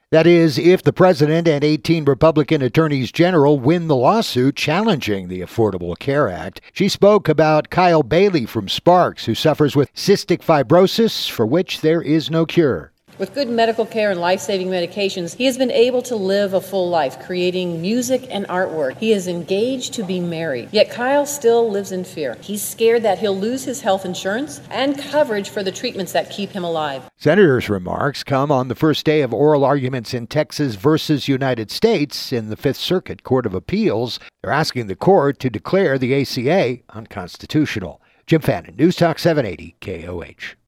That is, if the president and 18 Republican attorneys general win the lawsuit challenging the Affordable Care Act. She spoke about Kyle Bailey from Sparks, who suffers with cystic fibrosis, for which there is no cure. With good medical care and life-saving medications, he has been able to live a full life, creating music and artwork. He is engaged to be married, yet Kyle still lives in fear. He's scared that he'll lose his health insurance and coverage for the treatments that keep him alive. Senator's remarks come on the first day of oral arguments in Texas versus United States in the Fifth Circuit Court of Appeals. They're asking the court to declare the ACA unconstitutional. Jim Fannin, News Talk 780 KOH.